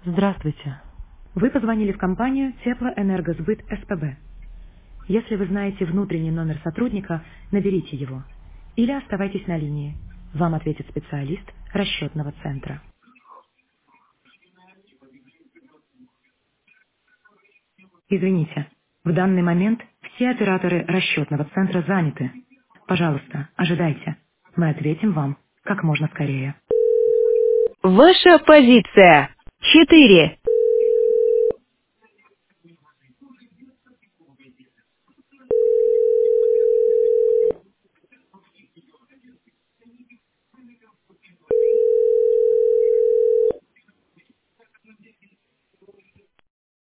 Здравствуйте. Вы позвонили в компанию Теплоэнергосбыт СПБ. Если вы знаете внутренний номер сотрудника, наберите его. Или оставайтесь на линии. Вам ответит специалист расчетного центра. Извините, в данный момент все операторы расчетного центра заняты. Пожалуйста, ожидайте. Мы ответим вам как можно скорее. Ваша позиция. 4.